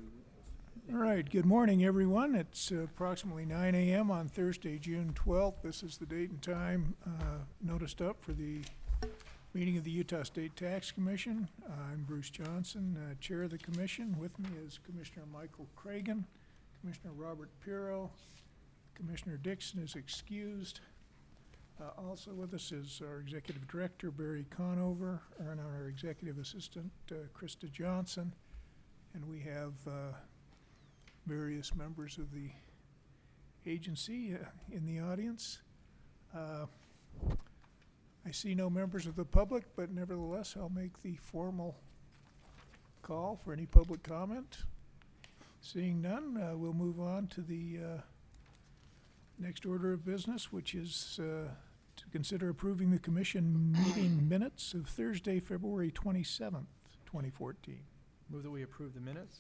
All right, good morning, everyone. It's approximately 9 a.m. on Thursday, June 12th. This is the date and time noticed up for the meeting of the Utah State Tax Commission. I'm Bruce Johnson, Chair of the Commission. With me is Commissioner Michael Cragen, Commissioner Robert Pirro. Commissioner Dixon is excused. Also with us is our Executive Director, Barry Conover, and our Executive Assistant, Krista Johnson. And we have various members of the agency in the audience. I see no members of the public, but nevertheless, I'll make the formal call for any public comment. Seeing none, we'll move on to the next order of business, which is to consider approving the commission meeting minutes of Thursday, February 27th, 2014. Move that we approve the minutes.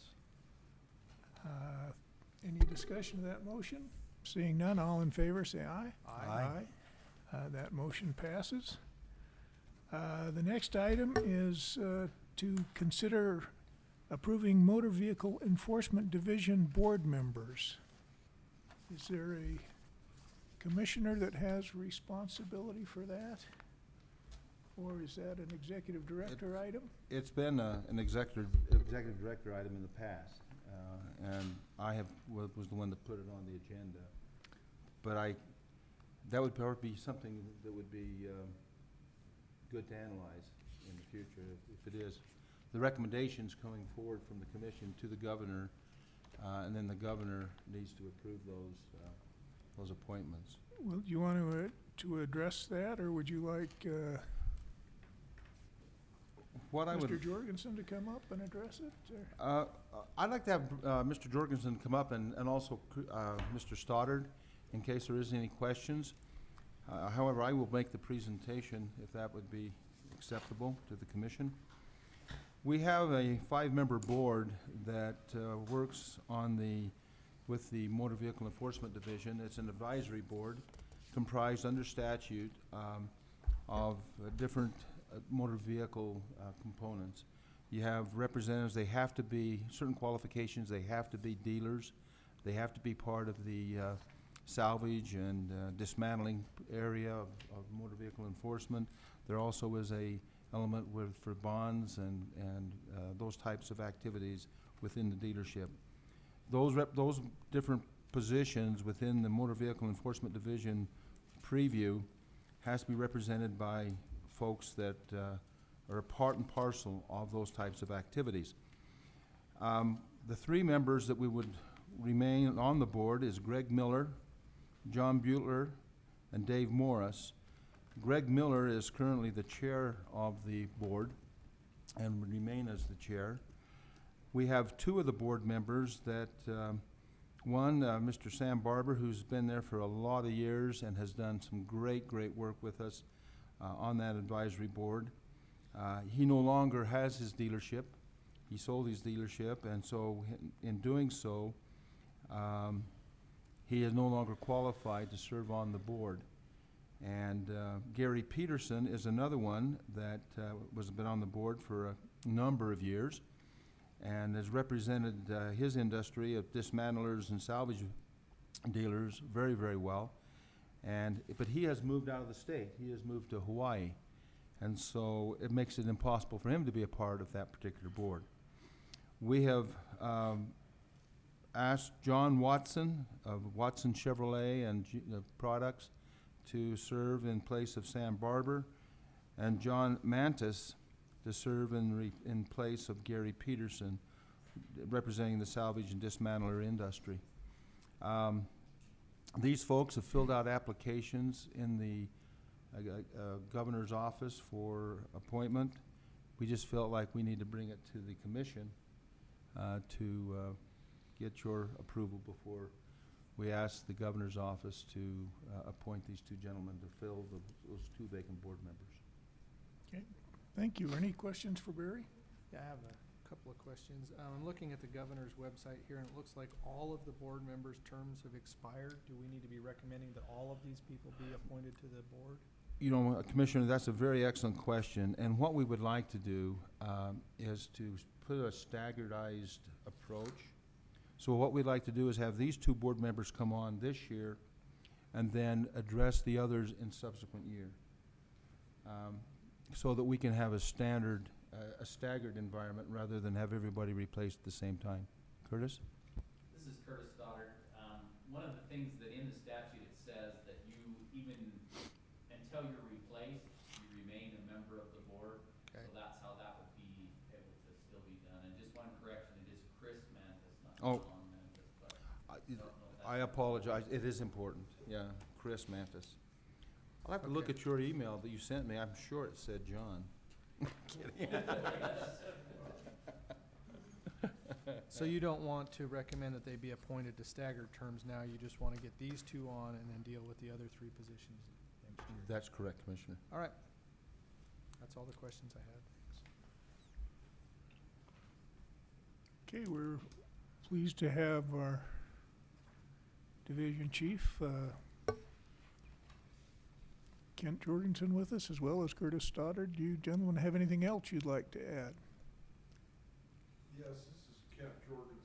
Any discussion of that motion? Seeing none, all in favor say aye. Aye. That motion passes. The next item is to consider approving Motor Vehicle Enforcement Division board members. Is there a commissioner that has responsibility for that? Or is that an executive director item? It's been an executive director item in the past, and I was the one that put it on the agenda. But that would probably be something that would be good to analyze in the future, if it is. The recommendations coming forward from the commission to the governor, and then the governor needs to approve those appointments. Well, do you want to address that, or would you like Mr. Jorgensen to come up and address it? I'd like to have Mr. Jorgensen come up and also Mr. Stoddard, in case there is any questions. However, I will make the presentation if that would be acceptable to the commission. We have a 5-member board that works with the Motor Vehicle Enforcement Division. It's an advisory board comprised under statute of different motor vehicle components. You have representatives. They have to be certain qualifications. They have to be dealers. They have to be part of the salvage and dismantling area of motor vehicle enforcement. There also is a element for bonds and those types of activities within the dealership. Those different positions within the Motor Vehicle Enforcement Division preview has to be represented by folks that are part and parcel of those types of activities. The 3 members that we would remain on the board is Greg Miller, John Butler, and Dave Morris. Greg Miller is currently the chair of the board and would remain as the chair. We have 2 of the board members that, one, Mr. Sam Barber, who's been there for a lot of years and has done some great work with us on that advisory board. He no longer has his dealership. He sold his dealership, and so in doing so, he is no longer qualified to serve on the board. And Gary Peterson is another one that has been on the board for a number of years and has represented his industry of dismantlers and salvage dealers very well. But he has moved out of the state. He has moved to Hawaii. And so it makes it impossible for him to be a part of that particular board. We have asked John Watson of Watson Chevrolet and Products to serve in place of Sam Barber, and John Mantis to serve in place of Gary Peterson, representing the salvage and dismantler industry. These folks have filled out applications in the governor's office for appointment. We just felt like we need to bring it to the commission to get your approval before we ask the governor's office to appoint these 2 gentlemen to fill those 2 vacant board members. Okay, thank you. Any questions for Barry? Yeah, I have a couple of questions. I'm looking at the governor's website here, and it looks like all of the board members' terms have expired. Do we need to be recommending that all of these people be appointed to the board? You know, Commissioner, that's a very excellent question, and what we would like to do is to put a staggerized approach. So what we'd like to do is have these two board members come on this year and then address the others in subsequent year. So that we can have a standard, a staggered environment rather than have everybody replaced at the same time. Curtis? This is Curtis Stoddard. One of the things that in the statute, it says that you even, until you're replaced, you remain a member of the board. Okay. So that's how that would be able to still be done. And just one correction, it is Chris Mantis, not Oh. John Mantis, but I don't know if that's. I apologize, it is important, yeah, Chris Mantis. I'll have to look Okay. at your email that you sent me, I'm sure it said John. So you don't want to recommend that they be appointed to staggered terms now, you just want to get these two on and then deal with the other three positions next year? That's correct, Commissioner. All right. That's all the questions I had. Okay, we're pleased to have our Division Chief, Kent Jorgensen with us, as well as Curtis Stoddard. Do you gentlemen have anything else you'd like to add? Yes, this is Kent Jorgensen.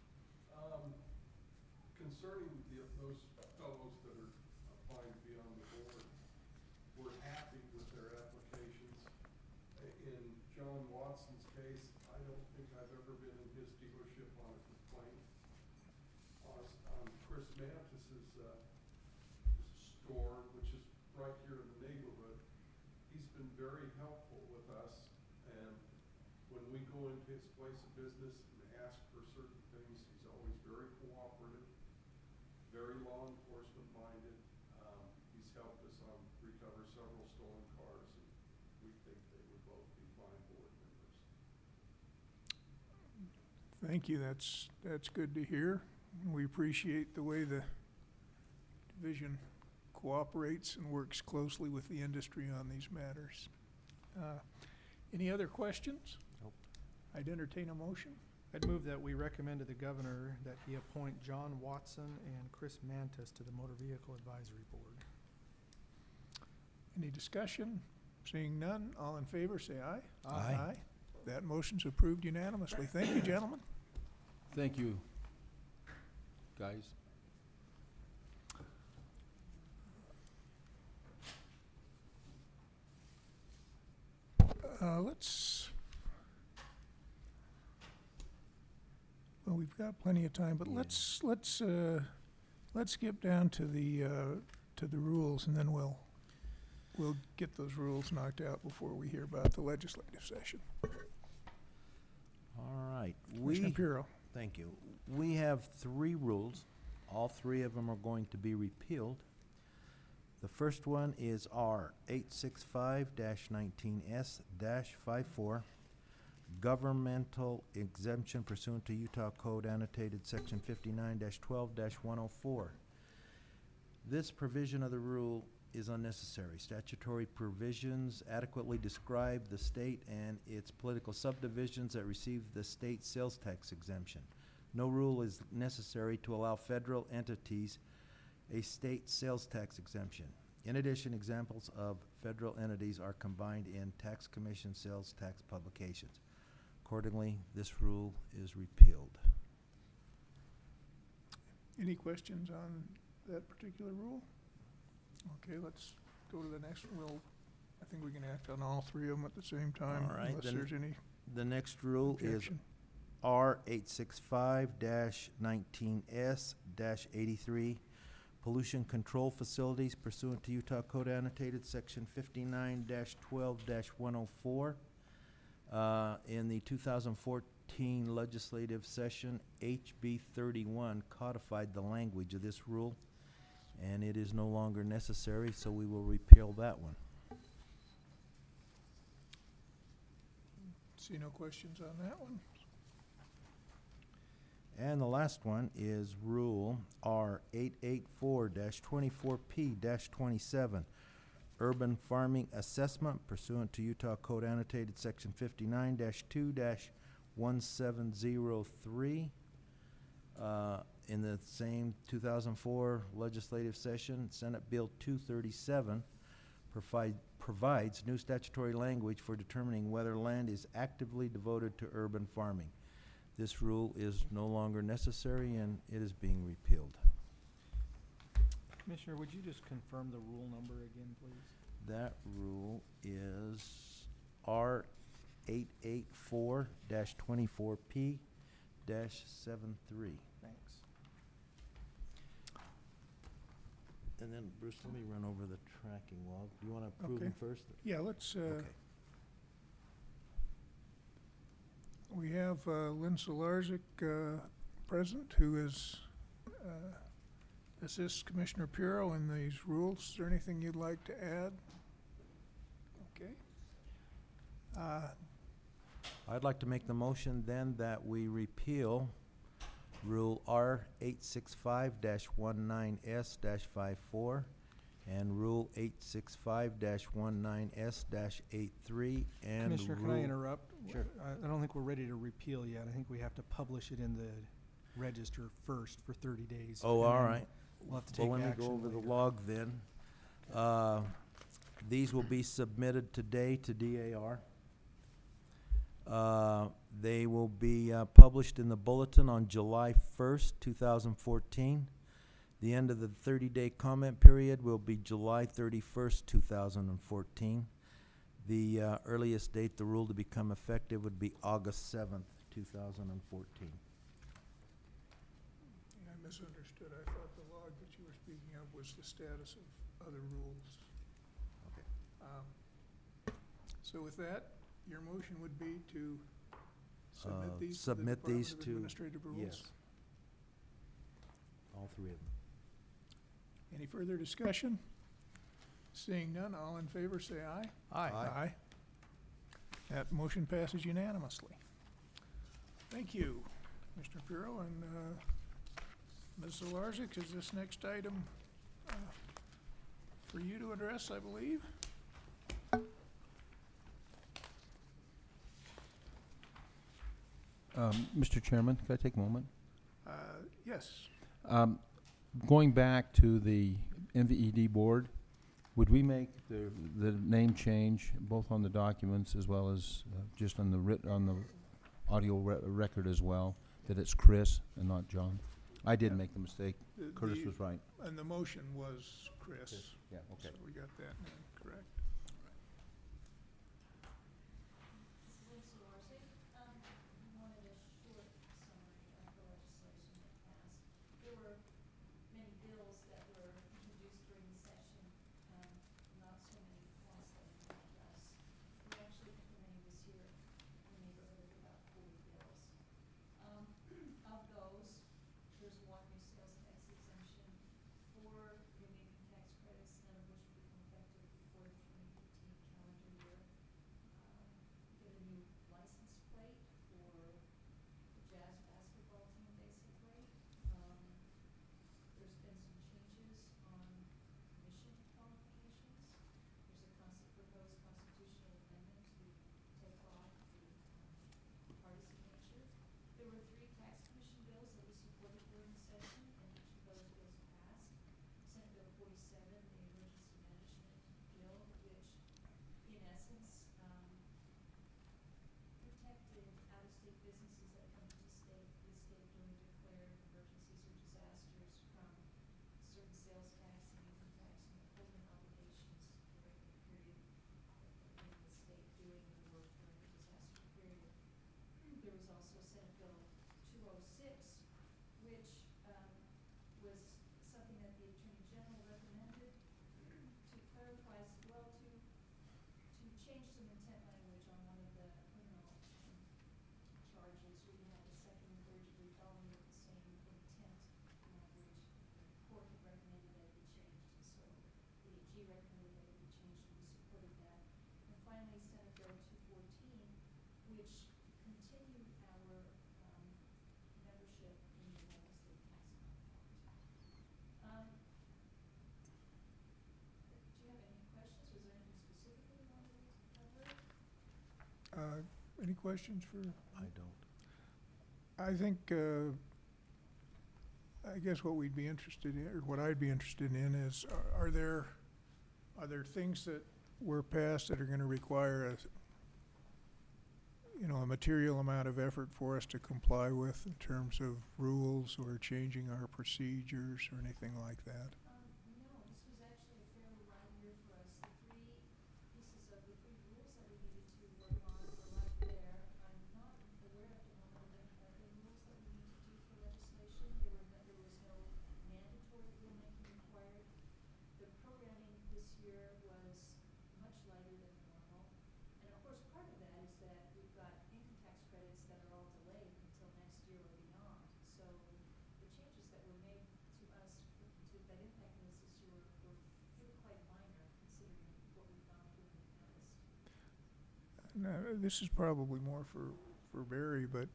Concerning those fellows that are applying to be on the board, we're happy with their applications. In John Watson's case, I don't think I've ever been in his dealership on a complaint. On Chris Mantis's store, which is right here in the neighborhood, he's been very helpful with us. And when we go into his place of business and ask for certain things, he's always very cooperative, very law enforcement minded. He's helped us recover several stolen cars, and we think they would both be fine board members. Thank you, that's good to hear. We appreciate the way the division cooperates and works closely with the industry on these matters. Any other questions? Nope. I'd entertain a motion. I'd move that we recommend to the governor that he appoint John Watson and Chris Mantis to the Motor Vehicle Advisory Board. Any discussion? Seeing none, all in favor, say aye. Aye. That motion's approved unanimously. Thank you, gentlemen. Thank you, guys. Well, we've got plenty of time, but Yeah. let's skip down to the rules, and then we'll get those rules knocked out before we hear about the legislative session. All right. Commissioner Puro. Thank you. We have 3 rules. All 3 of them are going to be repealed. The first one is R 865-19S-54, governmental exemption pursuant to Utah Code annotated section 59-12-104. This provision of the rule is unnecessary. Statutory provisions adequately describe the state and its political subdivisions that receive the state sales tax exemption. No rule is necessary to allow federal entities a state sales tax exemption. In addition, examples of federal entities are combined in tax commission sales tax publications. Accordingly, this rule is repealed. Any questions on that particular rule? Okay, let's go to the next one. I think we can act on all 3 of them at the same time, All right, unless then there's any The next rule is objection. R 865-19S-83, pollution control facilities pursuant to Utah Code annotated section 59-12-104. In the 2014 legislative session, HB 31 codified the language of this rule, and it is no longer necessary, so we will repeal that one. See no questions on that one? And the last one is Rule R 884-24P-27, urban farming assessment pursuant to Utah Code annotated section 59-2-1703. In the same 2004 legislative session, Senate Bill 237 provides new statutory language for determining whether land is actively devoted to urban farming. This rule is no longer necessary and it is being repealed. Commissioner, would you just confirm the rule number again, please? That rule is R 884-24P-73. Thanks. And then, Bruce, let me run over the tracking log. Do you want to approve them first? Yeah, let's, Okay. we have Lynn Solarzik present, who is, assists Commissioner Puro in these rules. Is there anything you'd like to add? Okay. I'd like to make the motion then that we repeal Rule R 865-19S-54 and Rule 865-19S-83 and Commissioner, can I interrupt? Sure. I don't think we're ready to repeal yet. I think we have to publish it in the register first for 30 days. Oh, and all then right. We'll have to take Well, action let me go over the later. log then. These will be submitted today to DAR. They will be published in the bulletin on July 1st, 2014. The end of the 30-day comment period will be July 31st, 2014. The earliest date the rule to become effective would be August 7th, 2014. I misunderstood. I thought the log that you were speaking of was the status of other rules. Okay. So with that, your motion would be to submit these to the submit Department these of to- Administrative Rules? Yes. All three of them. Any further discussion? Seeing none, all in favor say aye. Aye. Aye. That motion passes unanimously. Thank you, Mr. Puro, and Ms. Zolarzik, is this next item for you to address, I believe? Mr. Chairman, could I take a moment? Yes. Going back to the MVED board, would we make the name change both on the documents as well as just on the audio record as well, that it's Chris and not John? I did Yeah. make the mistake. The- Curtis the- was right. And the motion was Chris. Yeah, okay. So we got that now, correct. This is Lynn Salarzi. Wanted a short summary of the legislation that passed. There were many bills that were introduced during the session, not so many ones that we can address. We actually implemented this year in the neighborhood of about 40 bills. Of those, there's one new sales tax exemption, 4 new income tax credits, none of which will become effective before the 2015 calendar year. Get a new license plate for the Jazz basketball team, basically. There's been some changes on commission qualifications. There's a proposed constitutional amendment to take off the partisan nature. There were 3 tax commission bills that we supported during the session, and each of those bills passed. Senate Bill 47, the emergency management bill, which in essence, protected out-of-state businesses that come to the state during declared emergencies or disasters from certain sales tax and income tax and withholding obligations during the period that they're in the state doing the work during the disaster period. There was also Senate Bill 206, which was something that the Attorney General recommended to clarify, to change some intent language on one of the criminal charges. We had a second and third degree felony with the same intent language. The court had recommended that it be changed, and so the AG recommended that it be changed, and we supported that. And finally, Senate Bill 214, which continued our membership in the United States Tax Compact. Do you have any questions? Was there anything specifically you wanted to cover? Any questions for? I don't. I think, I guess what we'd be interested in, or what I'd be interested in is, are there Are there things that were passed that are gonna require a material amount of effort for us to comply with in terms of rules or changing our procedures or anything like that? No, this was actually a fairly light year for us. The three rules that we needed to work on were right there. I'm not aware at the moment of any other rules that we need to do for legislation. There was no mandatory rulemaking required. The programming this year was much lighter than normal. And of course, part of that is that we've got income tax credits that are all delayed until next year or beyond. So the changes that were made to us that impacted us this year were really quite minor considering what we've gone through in the past. No, this is probably more for Barry, but,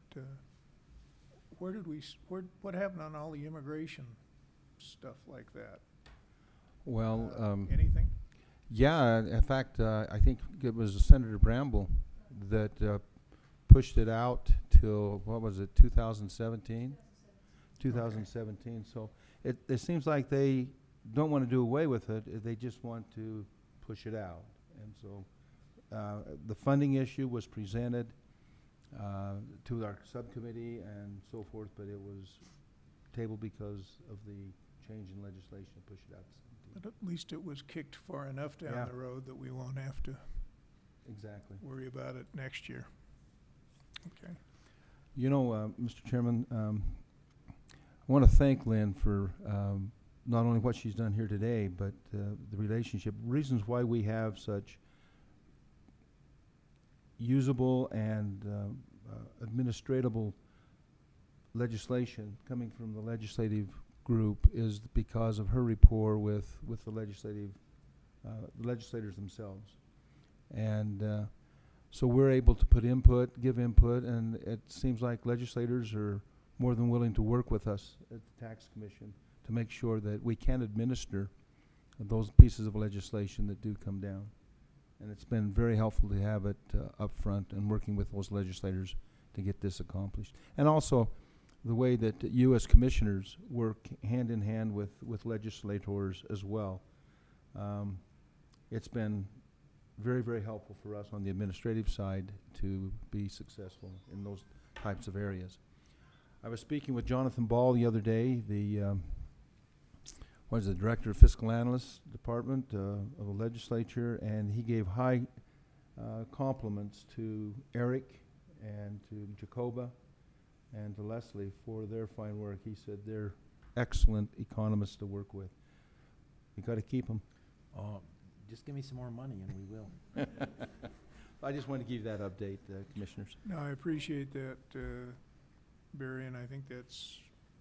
what happened on all the immigration stuff like that? Well, Anything? yeah, in fact, I think it was Senator Bramble that pushed it out till, what was it, 2017? 2017. So it seems like they don't want to do away with it. They just want to push it out. And so the funding issue was presented to our subcommittee and so forth, but it was tabled because of the change in legislation to push it out to 17. But at least it was kicked far enough down Yeah. the road that we won't have to Exactly. worry about it next year. Okay. You know, Mr. Chairman, I want to thank Lynn for not only what she's done here today, but the relationship, reasons why we have such usable and administratable legislation coming from the legislative group is because of her rapport with the legislative, the legislators themselves. And so we're able to put input, give input, and it seems like legislators are more than willing to work with us at the Tax Commission to make sure that we can administer those pieces of legislation that do come down. And it's been very helpful to have it up front and working with those legislators to get this accomplished. And also the way that you as commissioners work hand in hand with legislators as well. It's been very, very helpful for us on the administrative side to be successful in those types of areas. I was speaking with Jonathan Ball the other day, the Director of Fiscal Analyst Department of the Legislature, and he gave high compliments to Eric and to Jacoba and to Leslie for their fine work. He said they're excellent economists to work with. You got to keep them. Just give me some more money and we will. I just want to give you that update, Commissioners. No, I appreciate that, Barry, and I think that's,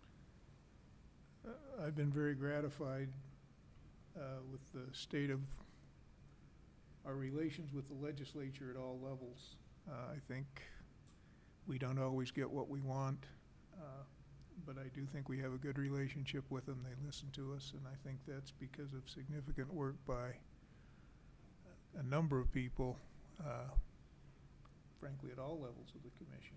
I've been very gratified with the state of our relations with the legislature at all levels. I think we don't always get what we want, but I do think we have a good relationship with them. They listen to us, and I think that's because of significant work by a number of people, frankly, at all levels of the commission.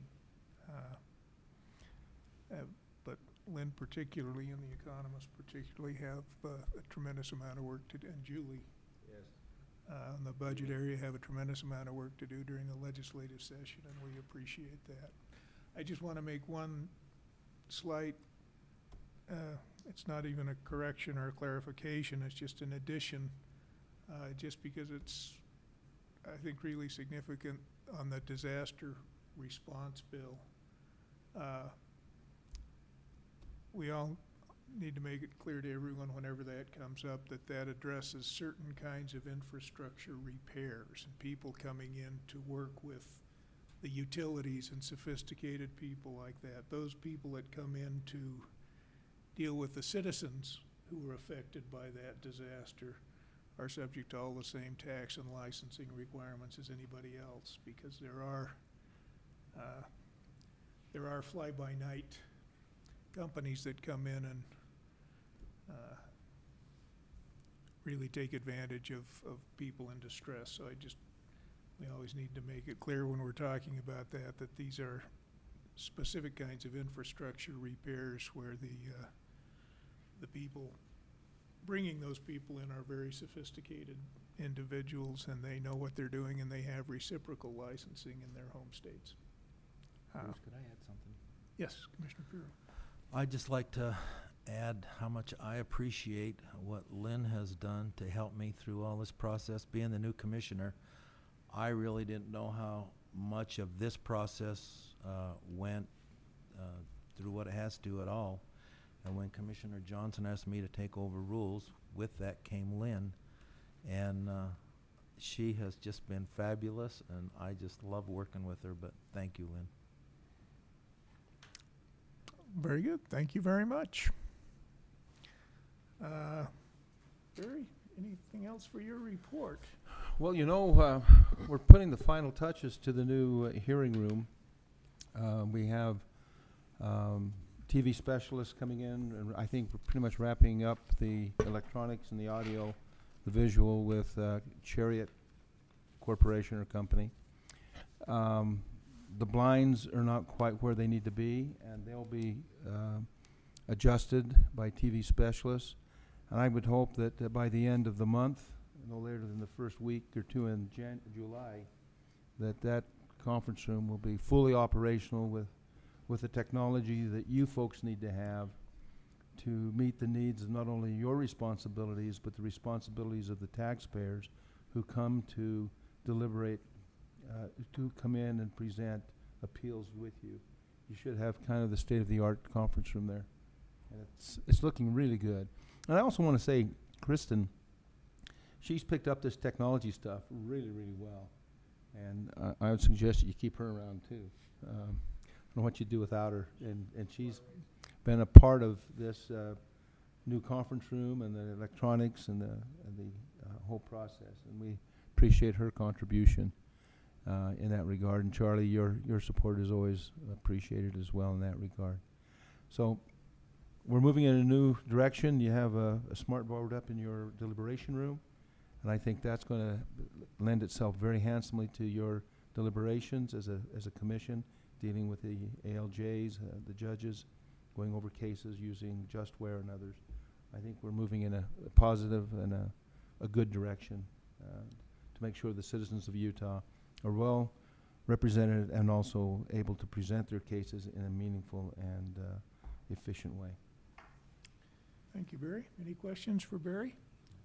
But Lynn particularly and the economists particularly have a tremendous amount of work to do, and Julie in the budget area have a tremendous amount of work to do during the legislative session, and we appreciate that. I just want to make one slight, it's not even a correction or a clarification, it's just an addition, just because it's, I think, really significant on the disaster response bill. We all need to make it clear to everyone whenever that comes up that that addresses certain kinds of infrastructure repairs and people coming in to work with the utilities and sophisticated people like that. Those people that come in to deal with the citizens who are affected by that disaster are subject to all the same tax and licensing requirements as anybody else, because there are fly-by-night companies that come in and really take advantage of people in distress. So we always need to make it clear when we're talking about that these are specific kinds of infrastructure repairs where the people bringing those people in are very sophisticated individuals, and they know what they're doing, and they have reciprocal licensing in their home states. Bruce, could I add something? Yes, Commissioner Puro. I'd just like to add how much I appreciate what Lynn has done to help me through all this process. Being the new commissioner, I really didn't know how much of this process went through what it has to at all. And when Commissioner Johnson asked me to take over rules, with that came Lynn. And she has just been fabulous, and I just love working with her, but thank you, Lynn. Very good. Thank you very much. Barry, anything else for your report? Well, you know, we're putting the final touches to the new hearing room. We have TV specialists coming in, and I think we're pretty much wrapping up the electronics and the audio, the visual with Chariot Corporation or Company. The blinds are not quite where they need to be, and they'll be adjusted by TV specialists. And I would hope that by the end of the month, no later than the first week or two in July, that conference room will be fully operational with the technology that you folks need to have to meet the needs of not only your responsibilities, but the responsibilities of the taxpayers who come to deliberate, to come in and present appeals with you. You should have kind of the state-of-the-art conference room there. And it's looking really good. And I also want to say, Kristen, she's picked up this technology stuff really, really well. And I would suggest that you keep her around too. I don't know what you'd do without her. And she's been a part of this new conference room and the electronics and the whole process. And we appreciate her contribution in that regard. And Charlie, your support is always appreciated as well in that regard. So we're moving in a new direction. You have a smart board up in your deliberation room. And I think that's going to lend itself very handsomely to your deliberations as a commission, dealing with the ALJs, the judges, going over cases using Justware and others. I think we're moving in a positive and a good direction to make sure the citizens of Utah are well represented and also able to present their cases in a meaningful and efficient way. Thank you, Barry. Any questions for Barry?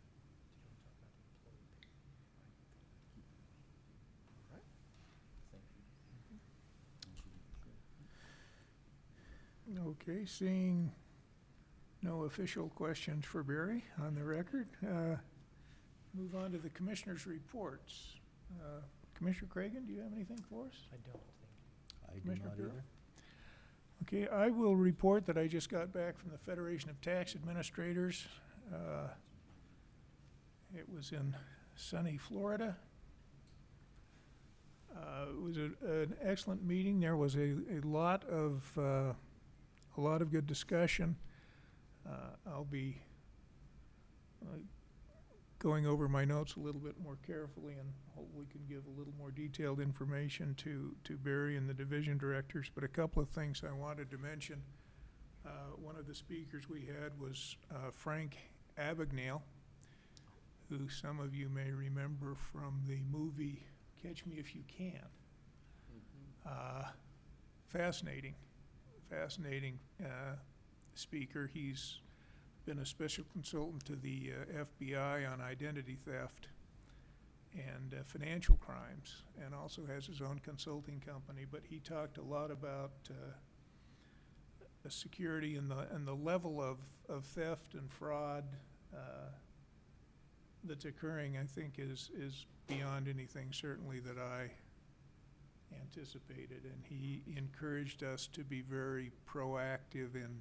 Okay, seeing no official questions for Barry on the record, move on to the commissioners' reports. Commissioner Cragen, do you have anything for us? I don't think. I do Commissioner not Bureau? either. Okay, I will report that I just got back from the Federation of Tax Administrators. It was in sunny Florida. It was an excellent meeting. There was a lot of good discussion. I'll be going over my notes a little bit more carefully and hopefully can give a little more detailed information to Barry and the division directors. But a couple of things I wanted to mention. One of the speakers we had was Frank Abagnale, who some of you may remember from the movie Catch Me If You Can. Fascinating speaker. He's been a special consultant to the FBI on identity theft and financial crimes, and also has his own consulting company. But he talked a lot about the security and the level of theft and fraud that's occurring. I think is beyond anything certainly that I anticipated, and he encouraged us to be very proactive in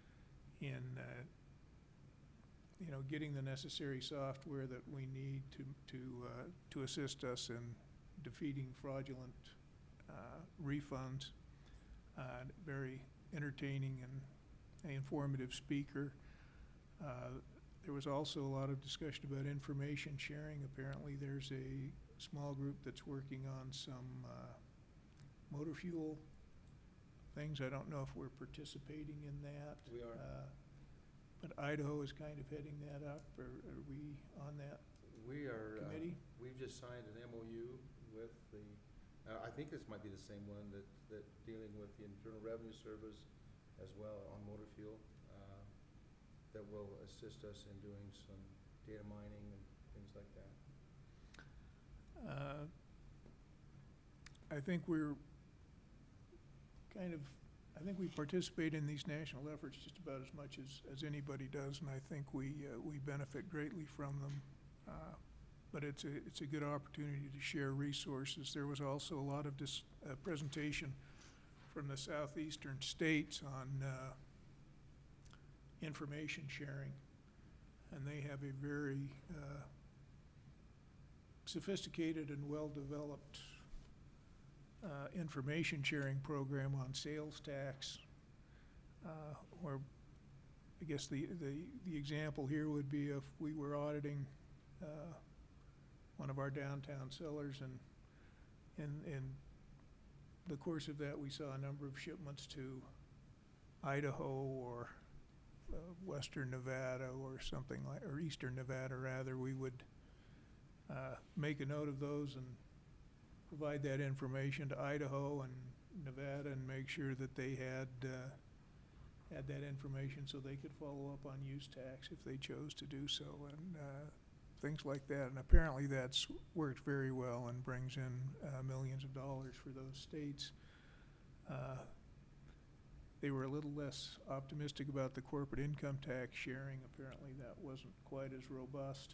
getting the necessary software that we need to assist us in defeating fraudulent refunds. Very entertaining and informative speaker. There was also a lot of discussion about information sharing. Apparently there's a small group that's working on some motor fuel things. I don't know if we're participating in that. We are. But Idaho is kind of heading that up, or are we on that We are, committee? we've just signed an MOU with the, I think this might be the same one that dealing with the Internal Revenue Service as well on motor fuel, that will assist us in doing some data mining and things like that. I think we're kind of, I think we participate in these national efforts just about as much as anybody does, and I think we benefit greatly from them. But it's a good opportunity to share resources. There was also a lot of presentation from the southeastern states on information sharing, and they have a very sophisticated and well-developed information sharing program on sales tax, where I guess the example here would be if we were auditing one of our downtown sellers, and in the course of that, we saw a number of shipments to Idaho or western Nevada or something like, or eastern Nevada rather. We would make a note of those and provide that information to Idaho and Nevada and make sure that they had that information so they could follow up on use tax if they chose to do so, and things like that. And apparently that's worked very well and brings in millions of dollars for those states. They were a little less optimistic about the corporate income tax sharing. Apparently that wasn't quite as robust.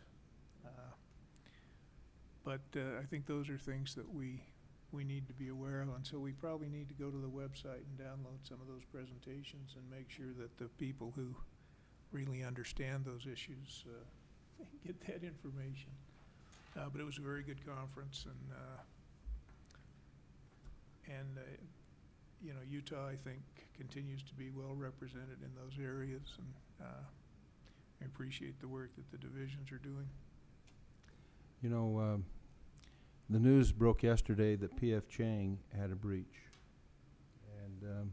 But I think those are things that we need to be aware of, and so we probably need to go to the website and download some of those presentations and make sure that the people who really understand those issues get that information. But it was a very good conference, and you know, Utah, I think, continues to be well represented in those areas, and I appreciate the work that the divisions are doing. You know, the news broke yesterday that P.F. Chang had a breach. And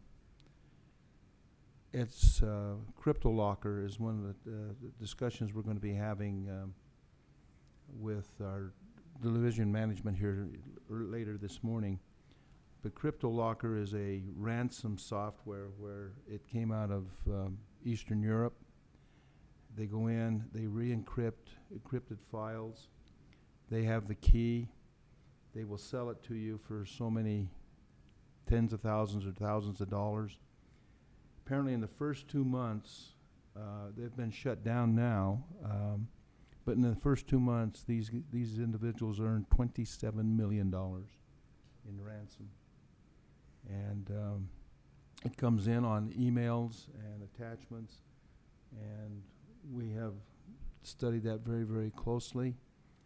it's CryptoLocker is one of the discussions we're going to be having with our division management here later this morning. But CryptoLocker is a ransom software where it came out of Eastern Europe. They go in, they re-encrypt encrypted files. They have the key. They will sell it to you for so many tens of thousands or thousands of dollars. Apparently in the first 2 months, they've been shut down now, but in the first 2 months, these individuals earned $27 million in ransom. And it comes in on emails and attachments, and we have studied that very, very closely.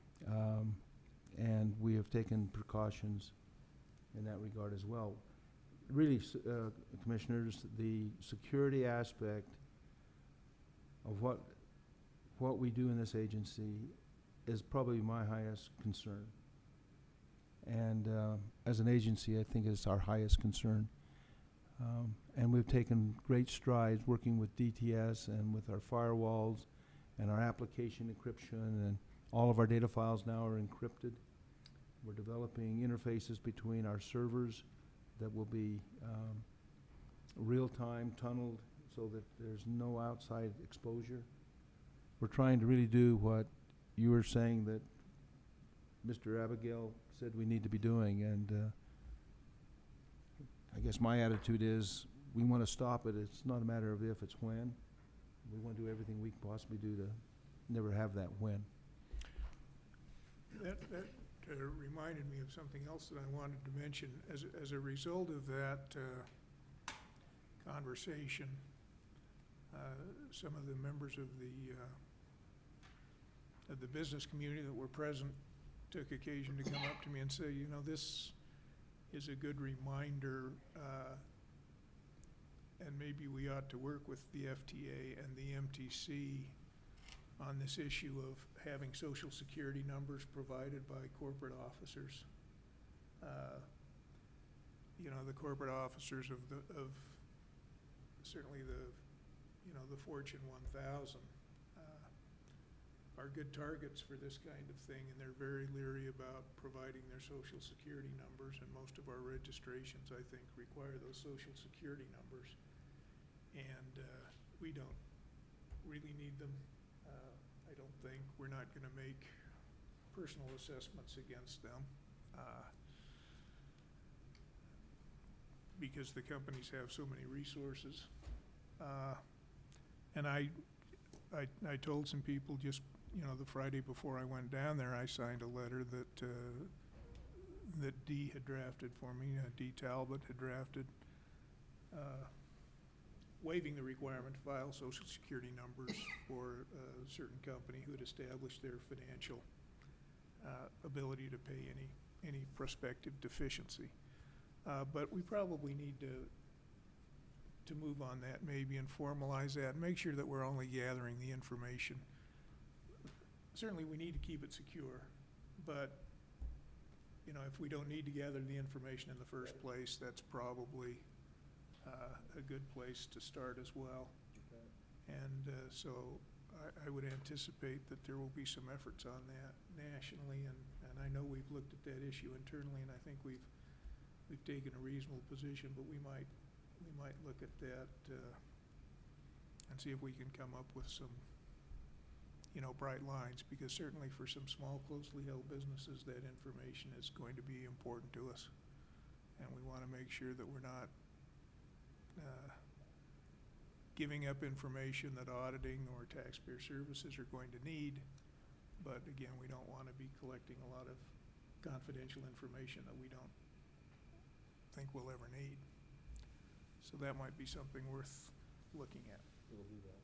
And we have taken precautions in that regard as well. Really, Commissioners, the security aspect of what we do in this agency is probably my highest concern. And as an agency, I think it's our highest concern. And we've taken great strides working with DTS and with our firewalls and our application encryption, and all of our data files now are encrypted. We're developing interfaces between our servers that will be real-time tunneled so that there's no outside exposure. We're trying to really do what you were saying that Mr. Abigail said we need to be doing, and I guess my attitude is we want to stop it. It's not a matter of if, it's when. We want to do everything we can possibly do to never have that when. That reminded me of something else that I wanted to mention. As a result of that conversation, some of the members of the business community that were present took occasion to come up to me and say, you know, this is a good reminder, and maybe we ought to work with the FTA and the MTC on this issue of having social security numbers provided by corporate officers. You know, the corporate officers of certainly the the Fortune 1000 are good targets for this kind of thing, and they're very leery about providing their social security numbers, and most of our registrations, I think, require those social security numbers. And we don't really need them. I don't think. We're not gonna make personal assessments against them, because the companies have so many resources. And I told some people just, the Friday before I went down there, I signed a letter that Dee had drafted for me, Dee Talbot had drafted, waiving the requirement to file social security numbers for a certain company who had established their financial ability to pay any prospective deficiency. But we probably need to move on that maybe and formalize that and make sure that we're only gathering the information. Certainly, we need to keep it secure, but, if we don't need to gather the information in the first place, that's probably a good place to start as well. And so I would anticipate that there will be some efforts on that nationally, and I know we've looked at that issue internally, and I think we've taken a reasonable position, but we might look at that and see if we can come up with some, bright lines, because certainly for some small, closely held businesses, that information is going to be important to us. And we want to make sure that we're not giving up information that auditing or taxpayer services are going to need. But again, we don't want to be collecting a lot of confidential information that we don't think we'll ever need. So that might be something worth looking at. We'll do that.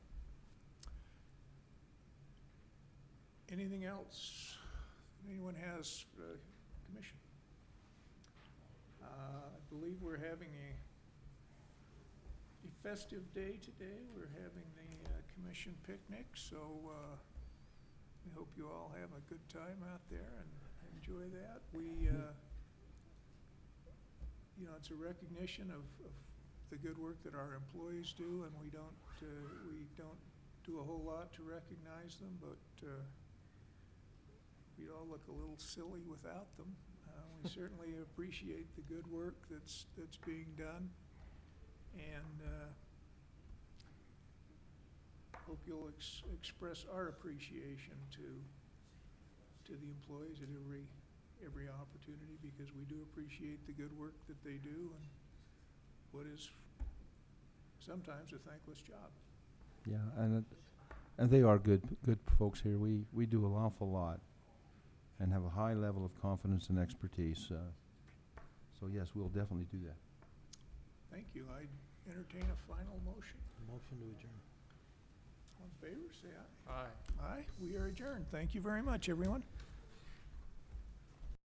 Anything else anyone has for the commission? I believe we're having a festive day today. We're having the commission picnic, so we hope you all have a good time out there and enjoy that. We, it's a recognition of the good work that our employees do, and we don't do a whole lot to recognize them, but we'd all look a little silly without them. We certainly appreciate the good work that's being done, and hope you'll express our appreciation to the employees at every opportunity, because we do appreciate the good work that they do and what is sometimes a thankless job. Yeah, and they are good folks here. We do an awful lot and have a high level of confidence and expertise. So yes, we'll definitely do that. Thank you. I entertain a final motion. Motion to adjourn. All in favor, say aye. Aye. Aye. We are adjourned. Thank you very much, everyone.